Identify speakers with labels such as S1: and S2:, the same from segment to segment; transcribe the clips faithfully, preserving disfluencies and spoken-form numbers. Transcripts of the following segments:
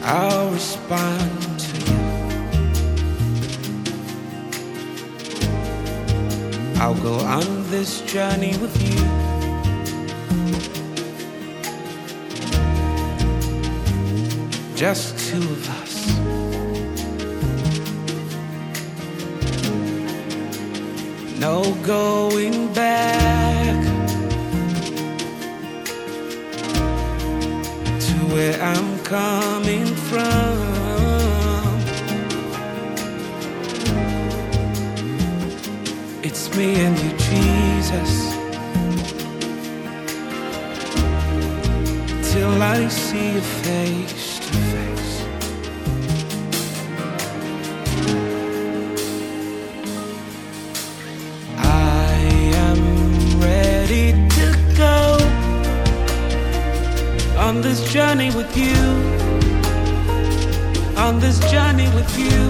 S1: I'll respond to you. I'll go on this journey with you. Just two of us. No going back to where I'm coming from. It's me and you, Jesus, till I see your face to face. I am ready to go on this journey with you, on this journey with you.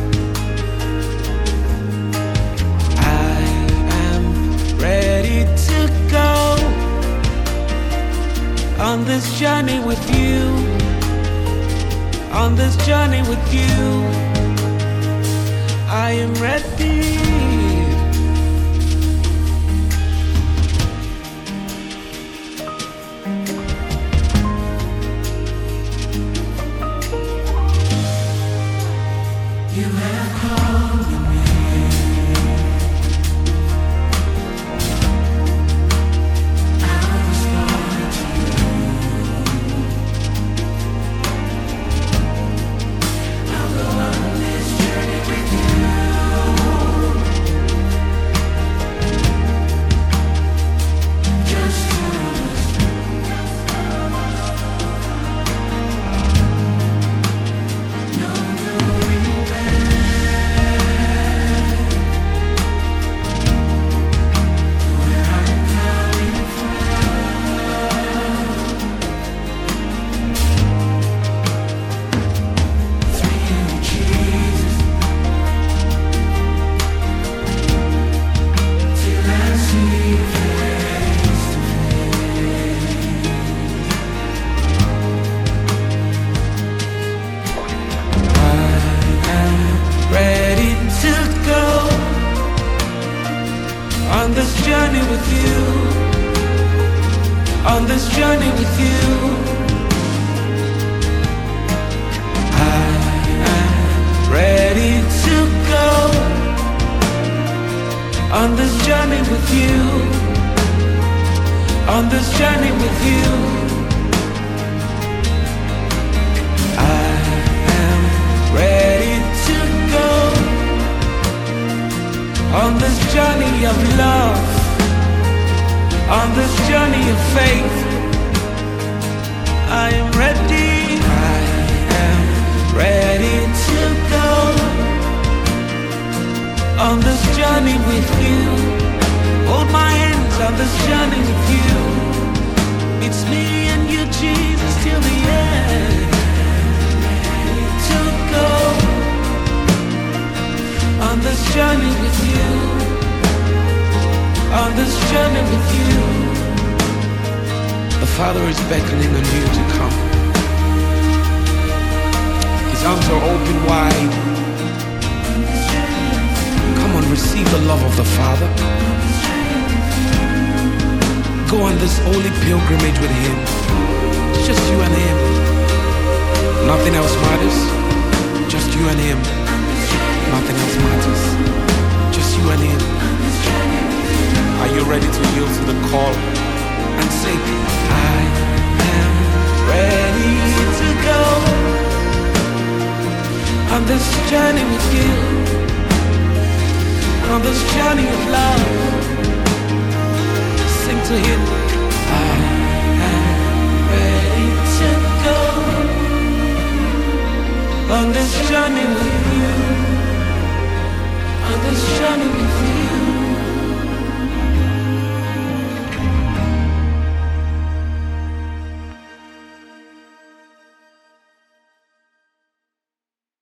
S1: I am ready to go on this journey with you, on this journey with you. I am ready. You have called me. I'll respond to you. I'll go on this journey with you. Just two of us. No going back. On this journey with you, on this journey with you, I am ready to go. On this journey with you, on this journey with you, I am ready to go. On this journey of love, on this journey of faith, I am ready, I am ready to go. On this journey with you, hold my hands on this journey with you. It's me and you, Jesus, till the end. To go on this journey with you, on this journey with you. The Father is beckoning on you to come. His arms are open wide. Come on, receive the love of the Father. Go on this holy pilgrimage with Him. It's just you and Him. Nothing else matters. Just you and Him. Nothing else matters. Just you and Him. Are you ready to yield to the call and say, I am ready to go on this journey with you, on this journey of love? Sing to Him. I am ready to go on this journey with you, on this journey with you.